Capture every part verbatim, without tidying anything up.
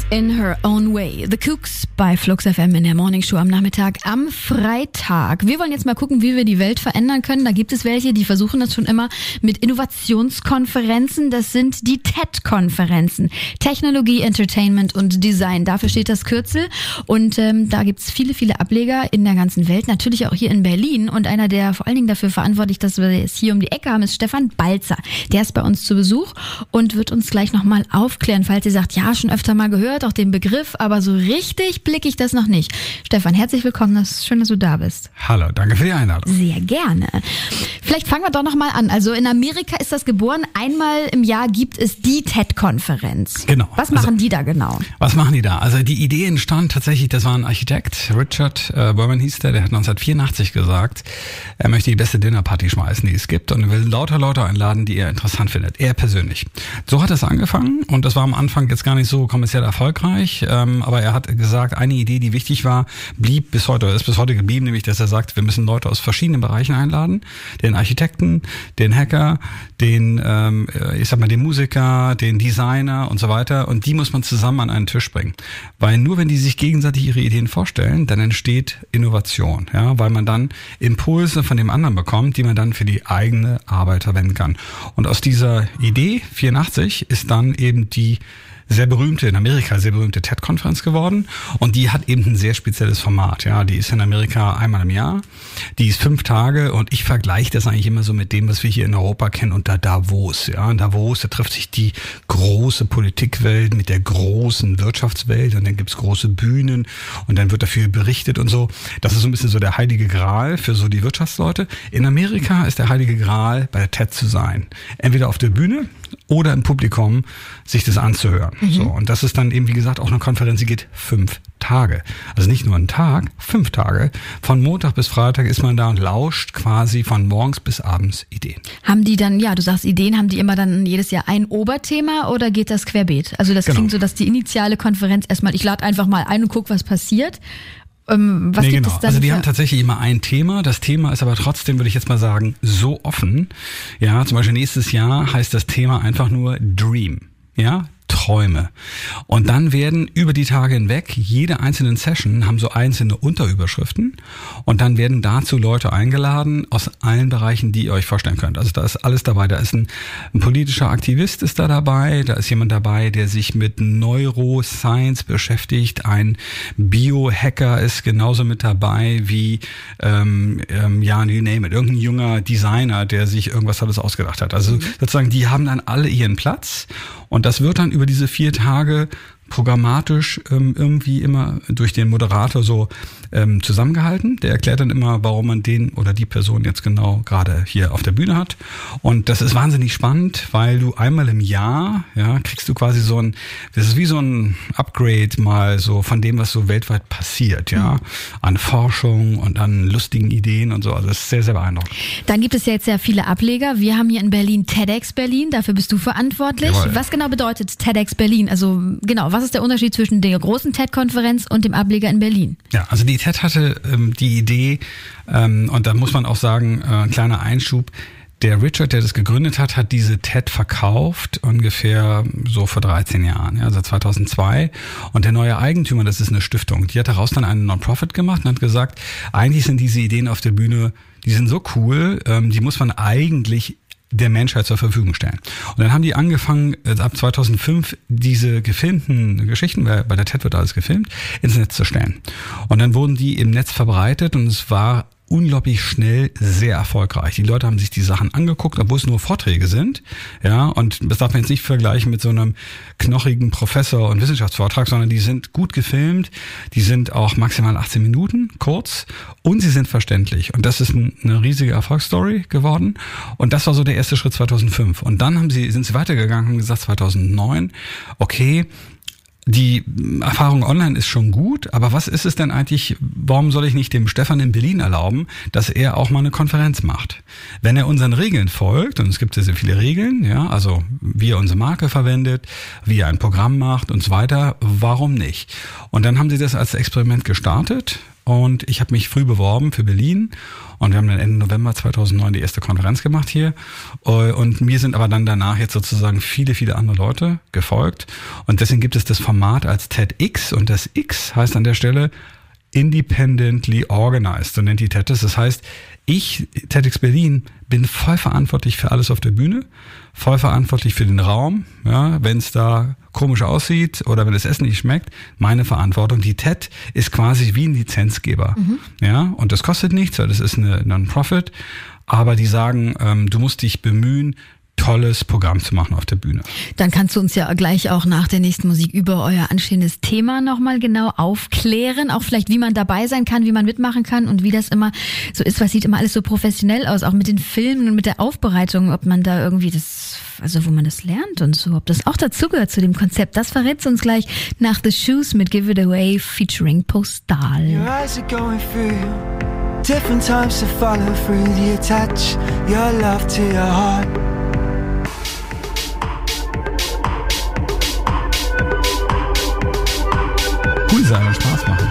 in her own way. The Kooks bei Flux F M in der Morningshow am Nachmittag am Freitag. Wir wollen jetzt mal gucken, wie wir die Welt verändern können. Da gibt es welche, die versuchen das schon immer mit Innovationskonferenzen. Das sind die TED-Konferenzen. Technologie, Entertainment und Design. Dafür steht das Kürzel. Und ähm, da gibt's viele, viele Ableger in der ganzen Welt. Natürlich auch hier in Berlin. Und einer, der vor allen Dingen dafür verantwortlich, dass wir es hier um die Ecke haben, ist Stefan Balzer. Der ist bei uns zu Besuch und wird uns gleich nochmal aufklären, falls ihr sagt, ja, schon öfter mal gehört, auch den Begriff, aber so richtig blicke ich das noch nicht. Stefan, herzlich willkommen, das ist schön, dass du da bist. Hallo, danke für die Einladung. Sehr gerne. Vielleicht fangen wir doch nochmal an. Also in Amerika ist das geboren, einmal im Jahr gibt es die TED-Konferenz. Genau. Was machen also, die da genau? Was machen die da? Also die Idee entstand tatsächlich, das war ein Architekt, Richard äh, Berman hieß der, der hat neunzehnhundertvierundachtzig gesagt, er möchte die beste Dinnerparty schmeißen, die es gibt und er will lauter Leute einladen, die er interessant findet, er persönlich. So hat es angefangen und das war am Anfang jetzt gar nicht so kommerziell erfolgreich, ähm, aber er hat gesagt, eine Idee, die wichtig war, blieb bis heute, ist bis heute geblieben, nämlich, dass er sagt, wir müssen Leute aus verschiedenen Bereichen einladen, den Architekten, den Hacker, den, ähm, ich sag mal, den Musiker, den Designer und so weiter und die muss man zusammen an einen Tisch bringen, weil nur wenn die sich gegenseitig ihre Ideen vorstellen, dann entsteht Innovation, ja, weil man dann Impulse von dem anderen bekommt, die man dann für die eigene Arbeit verwenden kann. Und aus dieser Idee, vierundachtzig, ist dann eben die sehr berühmte, in Amerika sehr berühmte TED-Konferenz geworden und die hat eben ein sehr spezielles Format, ja, die ist in Amerika einmal im Jahr, die ist fünf Tage und ich vergleiche das eigentlich immer so mit dem, was wir hier in Europa kennen unter Davos, ja, in Davos, da trifft sich die große Politikwelt mit der großen Wirtschaftswelt und dann gibt's große Bühnen und dann wird dafür berichtet und so, das ist so ein bisschen so der heilige Gral für so die Wirtschaftsleute. In Amerika ist der heilige Gral, bei der TED zu sein, entweder auf der Bühne oder im Publikum sich das anzuhören. Mhm. So, und das ist dann eben, wie gesagt, auch eine Konferenz, die geht fünf Tage. Also nicht nur einen Tag, fünf Tage. Von Montag bis Freitag ist man da und lauscht quasi von morgens bis abends Ideen. Haben die dann, ja, du sagst Ideen, haben die immer dann jedes Jahr ein Oberthema oder geht das querbeet? Also das genau. Klingt so, dass die initiale Konferenz erstmal, ich lade einfach mal ein und guck, was passiert. Ähm, was nee, gibt genau. es dann also die für? haben tatsächlich immer ein Thema. Das Thema ist aber trotzdem, würde ich jetzt mal sagen, so offen. Ja, zum Beispiel nächstes Jahr heißt das Thema einfach nur Dream. Ja, Träume. Und dann werden über die Tage hinweg jede einzelnen Session haben so einzelne Unterüberschriften und dann werden dazu Leute eingeladen aus allen Bereichen, die ihr euch vorstellen könnt. Also da ist alles dabei. Da ist ein, ein politischer Aktivist ist da dabei, da ist jemand dabei, der sich mit Neuroscience beschäftigt, ein Biohacker ist genauso mit dabei wie ähm, ähm, ja, you name it, irgendein junger Designer, der sich irgendwas alles ausgedacht hat. Also sozusagen, die haben dann alle ihren Platz und das wird dann über diese vier Tage programmatisch ähm, irgendwie immer durch den Moderator so ähm, zusammengehalten. Der erklärt dann immer, warum man den oder die Person jetzt genau gerade hier auf der Bühne hat. Und das ist wahnsinnig spannend, weil du einmal im Jahr, ja, kriegst du quasi so ein, das ist wie so ein Upgrade mal so von dem, was so weltweit passiert, ja, mhm. an Forschung und an lustigen Ideen und so. Also das ist sehr, sehr beeindruckend. Dann gibt es ja jetzt sehr viele Ableger. Wir haben hier in Berlin TEDx Berlin, dafür bist du verantwortlich. Jawohl. Was genau bedeutet TEDx Berlin? Also genau, was Was ist der Unterschied zwischen der großen TED-Konferenz und dem Ableger in Berlin? Ja, also die TED hatte ähm, die Idee, ähm, und da muss man auch sagen, äh, ein kleiner Einschub, der Richard, der das gegründet hat, hat diese TED verkauft, ungefähr so vor dreizehn Jahren, ja, also zweitausendzwei. Und der neue Eigentümer, das ist eine Stiftung, die hat daraus dann einen Non-Profit gemacht und hat gesagt, eigentlich sind diese Ideen auf der Bühne, die sind so cool, ähm, die muss man eigentlich der Menschheit zur Verfügung stellen. Und dann haben die angefangen, ab zweitausendfünf diese gefilmten Geschichten, bei der TED wird alles gefilmt, ins Netz zu stellen. Und dann wurden die im Netz verbreitet und es war unglaublich schnell sehr erfolgreich. Die Leute haben sich die Sachen angeguckt, obwohl es nur Vorträge sind. Ja, und das darf man jetzt nicht vergleichen mit so einem knochigen Professor- und Wissenschaftsvortrag, sondern die sind gut gefilmt, die sind auch maximal achtzehn Minuten, kurz, und sie sind verständlich. Und das ist eine riesige Erfolgsstory geworden. Und das war so der erste Schritt zweitausendfünf. Und dann haben sie, sind sie weitergegangen und gesagt zweitausendneun, okay, die Erfahrung online ist schon gut, aber was ist es denn eigentlich, warum soll ich nicht dem Stefan in Berlin erlauben, dass er auch mal eine Konferenz macht? Wenn er unseren Regeln folgt, und es gibt sehr, sehr viele Regeln, ja, also wie er unsere Marke verwendet, wie er ein Programm macht und so weiter, warum nicht? Und dann haben sie das als Experiment gestartet und ich habe mich früh beworben für Berlin und wir haben dann Ende November zweitausendneun die erste Konferenz gemacht hier und mir sind aber dann danach jetzt sozusagen viele, viele andere Leute gefolgt und deswegen gibt es das Format als TEDx und das X heißt an der Stelle Independently Organized, so nennt die TED das. Das heißt, ich, TEDx Berlin, bin voll verantwortlich für alles auf der Bühne, voll verantwortlich für den Raum, ja, wenn es da komisch aussieht oder wenn das Essen nicht schmeckt, meine Verantwortung. Die TED ist quasi wie ein Lizenzgeber, mhm. ja, und das kostet nichts, weil das ist eine Non-Profit, aber die sagen, ähm, du musst dich bemühen, tolles Programm zu machen auf der Bühne. Dann kannst du uns ja gleich auch nach der nächsten Musik über euer anstehendes Thema nochmal genau aufklären, auch vielleicht wie man dabei sein kann, wie man mitmachen kann und wie das immer so ist, was sieht immer alles so professionell aus, auch mit den Filmen und mit der Aufbereitung, ob man da irgendwie das, also wo man das lernt und so, ob das auch dazugehört zu dem Konzept, das verrätst du uns gleich nach The Shoes mit Give It Away featuring Postal. Your eyes are going through different times to follow through the attach your love to your heart. Cool sein und Spaß machen.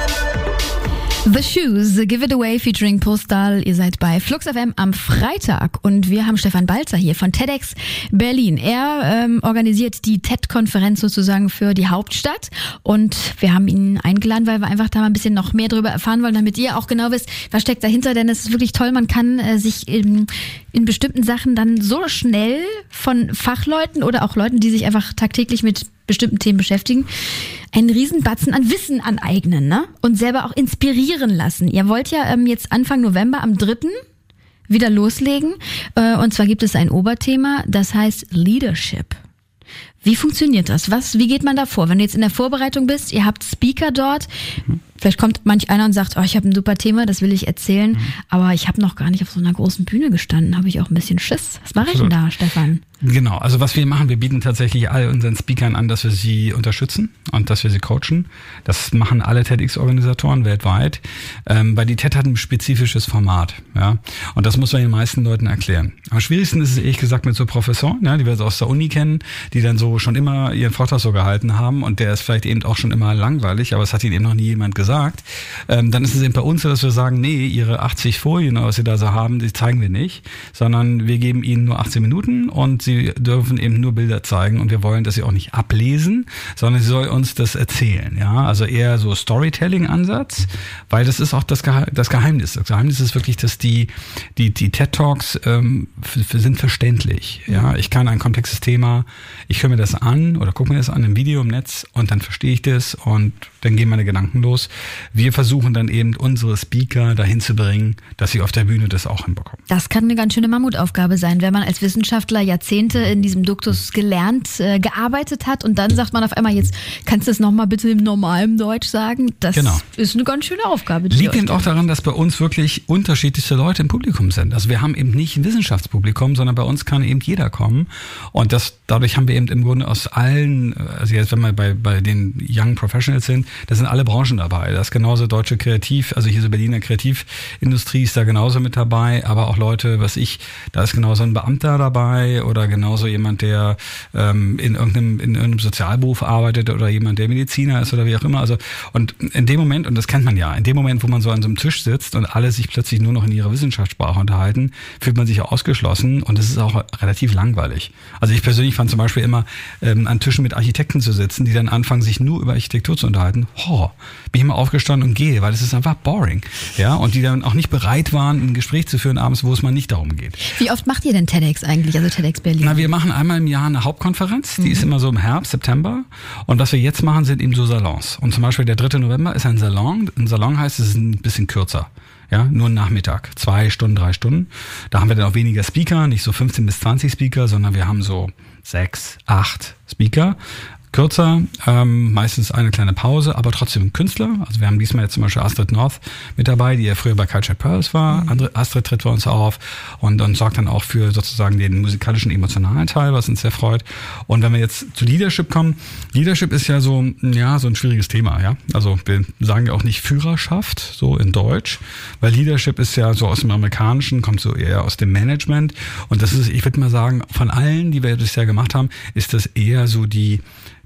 The Shoes, Give It Away featuring Postal. Ihr seid bei Flux F M am Freitag und wir haben Stefan Balzer hier von TEDx Berlin. Er ähm, organisiert die TED-Konferenz sozusagen für die Hauptstadt und wir haben ihn eingeladen, weil wir einfach da mal ein bisschen noch mehr drüber erfahren wollen, damit ihr auch genau wisst, was steckt dahinter, denn es ist wirklich toll, man kann äh, sich in, in bestimmten Sachen dann so schnell von Fachleuten oder auch Leuten, die sich einfach tagtäglich mit bestimmten Themen beschäftigen, einen Riesenbatzen an Wissen aneignen, ne? Und selber auch inspirieren lassen. Ihr wollt ja ähm, jetzt Anfang November am dritten wieder loslegen. Äh, und zwar gibt es ein Oberthema, das heißt Leadership. Wie funktioniert das? Was, wie geht man da vor? Wenn du jetzt in der Vorbereitung bist, ihr habt Speaker dort, mhm. vielleicht kommt manch einer und sagt, oh, ich habe ein super Thema, das will ich erzählen, mhm. aber ich habe noch gar nicht auf so einer großen Bühne gestanden, habe ich auch ein bisschen Schiss. Was mache ich denn da, Stefan? Genau, also was wir machen, wir bieten tatsächlich all unseren Speakern an, dass wir sie unterstützen und dass wir sie coachen. Das machen alle TEDx-Organisatoren weltweit, ähm, weil die TED hat ein spezifisches Format, ja, und das muss man den meisten Leuten erklären. Am schwierigsten ist es ehrlich gesagt mit so Professoren, ja, die wir aus der Uni kennen, die dann so schon immer ihren Vortrag so gehalten haben und der ist vielleicht eben auch schon immer langweilig, aber es hat ihnen eben noch nie jemand gesagt. Ähm, dann ist es eben bei uns so, dass wir sagen, nee, ihre achtzig Folien, was sie da so haben, die zeigen wir nicht, sondern wir geben ihnen nur achtzehn Minuten und sie dürfen eben nur Bilder zeigen und wir wollen, dass sie auch nicht ablesen, sondern sie soll uns das erzählen, ja, also eher so Storytelling-Ansatz, weil das ist auch das, Gehe- das Geheimnis. Das Geheimnis ist wirklich, dass die die die TED Talks ähm, f- sind verständlich, ja, ich kann ein komplexes Thema, ich höre mir das an oder gucke mir das an im Video im Netz und dann verstehe ich das und dann gehen meine Gedanken los. Wir versuchen dann eben unsere Speaker dahin zu bringen, dass sie auf der Bühne das auch hinbekommen. Das kann eine ganz schöne Mammutaufgabe sein, wenn man als Wissenschaftler Jahrzehnte in diesem Duktus gelernt, äh, gearbeitet hat und dann sagt man auf einmal, jetzt kannst du es nochmal bitte im normalen Deutsch sagen. Das genau. ist eine ganz schöne Aufgabe. Liegt eben auch daran, dass bei uns wirklich unterschiedlichste Leute im Publikum sind. Also wir haben eben nicht ein Wissenschaftspublikum, sondern bei uns kann eben jeder kommen und das dadurch haben wir eben im Grunde aus allen, also jetzt wenn wir bei, bei den Young Professionals sind, da sind alle Branchen dabei. Da ist genauso deutsche Kreativ, also hier so Berliner Kreativindustrie ist da genauso mit dabei, aber auch Leute, was ich, da ist genauso ein Beamter dabei oder genauso jemand, der ähm, in irgendeinem in irgendeinem Sozialberuf arbeitet oder jemand, der Mediziner ist oder wie auch immer. Also und in dem Moment, und das kennt man ja, in dem Moment, wo man so an so einem Tisch sitzt und alle sich plötzlich nur noch in ihrer Wissenschaftssprache unterhalten, fühlt man sich ausgeschlossen und es ist auch relativ langweilig. Also ich persönlich fand zum Beispiel immer, ähm, an Tischen mit Architekten zu sitzen, die dann anfangen, sich nur über Architektur zu unterhalten. Oh, bin ich mal aufgestanden und gehe, weil es ist einfach boring. Ja, und die dann auch nicht bereit waren, ein Gespräch zu führen abends, wo es mal nicht darum geht. Wie oft macht ihr denn TEDx eigentlich, also TEDx Berlin? Na, wir machen einmal im Jahr eine Hauptkonferenz, die mhm. ist immer so im Herbst, September. Und was wir jetzt machen, sind eben so Salons. Und zum Beispiel der dritte November ist ein Salon. Ein Salon heißt, es ist ein bisschen kürzer. Ja, nur ein Nachmittag. Zwei Stunden, drei Stunden. Da haben wir dann auch weniger Speaker, nicht so fünfzehn bis zwanzig Speaker, sondern wir haben so sechs, acht Speaker. Kürzer, ähm, meistens eine kleine Pause, aber trotzdem Künstler. Also wir haben diesmal jetzt zum Beispiel Astrid North mit dabei, die ja früher bei Cultured Pearls war. Mhm. Andere, Astrid tritt bei uns auf und, und sorgt dann auch für sozusagen den musikalischen, emotionalen Teil, was uns sehr freut. Und wenn wir jetzt zu Leadership kommen, Leadership ist ja so, ja, so ein schwieriges Thema, ja. Also wir sagen ja auch nicht Führerschaft, so in Deutsch, weil Leadership ist ja so aus dem Amerikanischen, kommt so eher aus dem Management. Und das ist, ich würde mal sagen, von allen, die wir bisher gemacht haben, ist das eher so die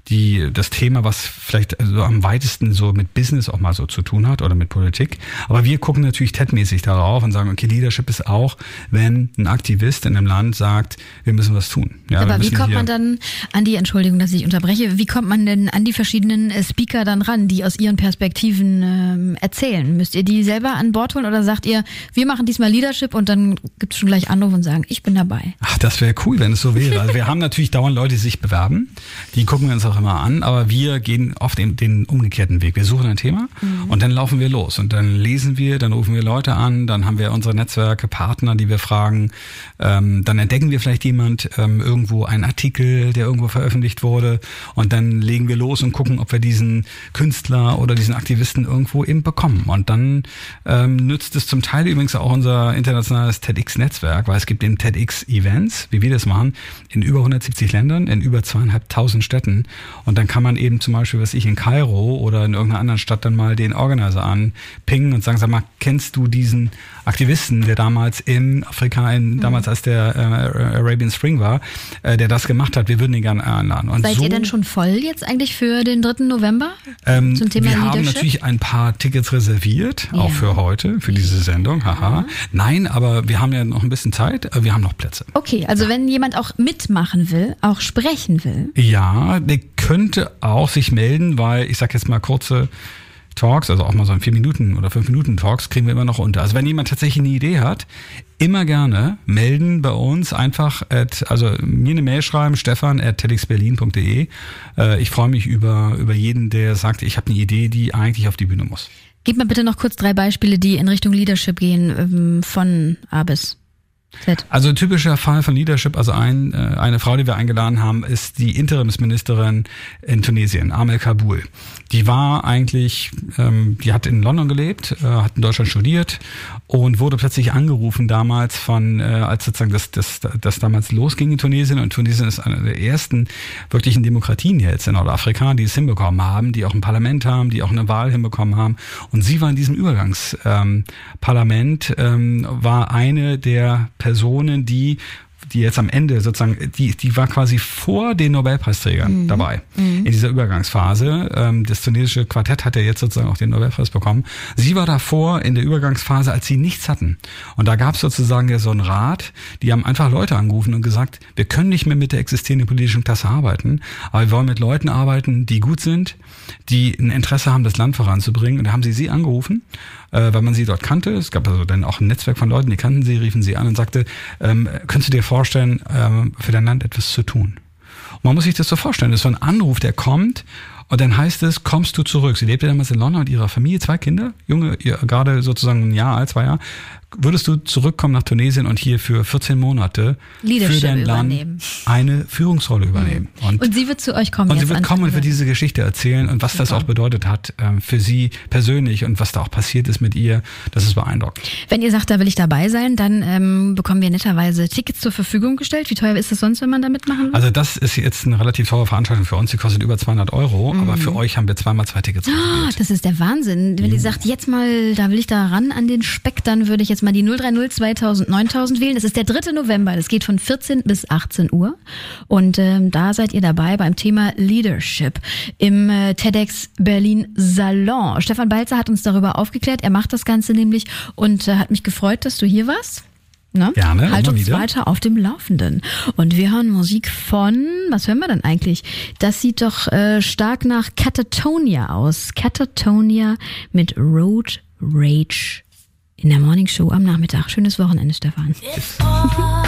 die das Thema, was vielleicht so am weitesten so mit Business auch mal so zu tun hat oder mit Politik. Aber wir gucken natürlich T E D-mäßig darauf und sagen, okay, Leadership ist auch, wenn ein Aktivist in einem Land sagt, wir müssen was tun. Ja, aber wie kommt man dann an die, Entschuldigung, dass ich unterbreche, wie kommt man denn an die verschiedenen Speaker dann ran, die aus ihren Perspektiven ähm, erzählen? Müsst ihr die selber an Bord holen oder sagt ihr, wir machen diesmal Leadership und dann gibt es schon gleich Anruf und sagen, ich bin dabei? Ach, das wäre cool, wenn es so wäre. Also wir haben natürlich dauernd Leute, die sich bewerben, die gucken wir uns auch immer an, aber wir gehen oft den, den umgekehrten Weg. Wir suchen ein Thema mhm. und dann laufen wir los und dann lesen wir, dann rufen wir Leute an, dann haben wir unsere Netzwerke, Partner, die wir fragen, ähm, dann entdecken wir vielleicht jemand, ähm, irgendwo einen Artikel, der irgendwo veröffentlicht wurde und dann legen wir los und gucken, ob wir diesen Künstler oder diesen Aktivisten irgendwo eben bekommen. Und dann ähm, nützt es zum Teil übrigens auch unser internationales TEDx-Netzwerk, weil es gibt eben TEDx-Events, wie wir das machen, in über hundertsiebzig Ländern, in über zweieinhalbtausend Städten. Und dann kann man eben zum Beispiel, was ich in Kairo oder in irgendeiner anderen Stadt dann mal den Organizer anpingen und sagen, sag mal, kennst du diesen Aktivisten, der damals in Afrika, in, mhm. damals als der äh, Arabian Spring war, äh, der das gemacht hat, wir würden ihn gerne einladen. Und Seid so, ihr denn schon voll jetzt eigentlich für den dritten November ähm, zum Thema wir Leadership? Wir haben natürlich ein paar Tickets reserviert, ja. auch für heute, für diese Sendung, haha. Ja. Nein, aber wir haben ja noch ein bisschen Zeit, wir haben noch Plätze. Okay, also ja. wenn jemand auch mitmachen will, auch sprechen will. Ja, der könnte auch sich melden, weil ich sag jetzt mal kurze Talks, also auch mal so ein vier Minuten oder fünf Minuten Talks kriegen wir immer noch unter. Also wenn jemand tatsächlich eine Idee hat, immer gerne melden bei uns, einfach at, also mir eine Mail schreiben, stefan at tedxberlin punkt de. Äh, ich freue mich über, über jeden, der sagt, ich habe eine Idee, die eigentlich auf die Bühne muss. Gib mir bitte noch kurz drei Beispiele, die in Richtung Leadership gehen, ähm, von A bis Z. Also ein typischer Fall von Leadership, also ein, eine Frau, die wir eingeladen haben, ist die Interimsministerin in Tunesien, Amel Kabul. Die war eigentlich, ähm, die hat in London gelebt, äh, hat in Deutschland studiert und wurde plötzlich angerufen damals von, äh, als sozusagen das, das, das damals losging in Tunesien. Und Tunesien ist eine der ersten wirklichen Demokratien jetzt in Nordafrika, die es hinbekommen haben, die auch ein Parlament haben, die auch eine Wahl hinbekommen haben. Und sie war in diesem Übergangsparlament, ähm, ähm, war eine der Personen, die die jetzt am Ende sozusagen, die die war quasi vor den Nobelpreisträgern mhm. dabei mhm. in dieser Übergangsphase. Ähm, das tunesische Quartett hat ja jetzt sozusagen auch den Nobelpreis bekommen. Sie war davor in der Übergangsphase, als sie nichts hatten. Und da gab es sozusagen ja so einen Rat, die haben einfach Leute angerufen und gesagt, wir können nicht mehr mit der existierenden politischen Klasse arbeiten, aber wir wollen mit Leuten arbeiten, die gut sind, die ein Interesse haben, das Land voranzubringen. Und da haben sie sie angerufen, äh, weil man sie dort kannte. Es gab also dann auch ein Netzwerk von Leuten, die kannten sie, riefen sie an und sagte, ähm, könntest du dir vorstellen, ähm, für dein Land etwas zu tun? Und man muss sich das so vorstellen, das ist so ein Anruf, der kommt und dann heißt es, kommst du zurück? Sie lebte damals in London mit ihrer Familie, zwei Kinder, junge, gerade sozusagen ein Jahr alt, zwei Jahre. Würdest du zurückkommen nach Tunesien und hier für vierzehn Monate für dein Land eine Führungsrolle übernehmen? Mhm. Und, und sie wird zu euch kommen. Und sie wird kommen und wird diese Geschichte erzählen und was Super. Das auch bedeutet hat ähm, für sie persönlich und was da auch passiert ist mit ihr. Das ist beeindruckend. Wenn ihr sagt, da will ich dabei sein, dann ähm, bekommen wir netterweise Tickets zur Verfügung gestellt. Wie teuer ist das sonst, wenn man da mitmachen will? Also das ist jetzt eine relativ teure Veranstaltung für uns. Die kostet über zweihundert Euro. Mhm. Aber für euch haben wir zweimal zwei Tickets. Oh, das ist der Wahnsinn. Wenn Juh. ihr sagt, jetzt mal, da will ich da ran an den Speck, dann würde ich jetzt mal die null drei null zweitausend neuntausend wählen. Das ist der dritte November. Das geht von vierzehn bis achtzehn Uhr. Und ähm, da seid ihr dabei beim Thema Leadership im äh, TEDx Berlin Salon. Stefan Balzer hat uns darüber aufgeklärt. Er macht das Ganze nämlich und äh, hat mich gefreut, dass du hier warst. Ne? Gerne. Halt uns weiter auf dem Laufenden. Und wir hören Musik von, was hören wir denn eigentlich? Das sieht doch äh, stark nach Catatonia aus. Catatonia mit Road Rage in der Morning Show am Nachmittag. Schönes Wochenende, Stefan.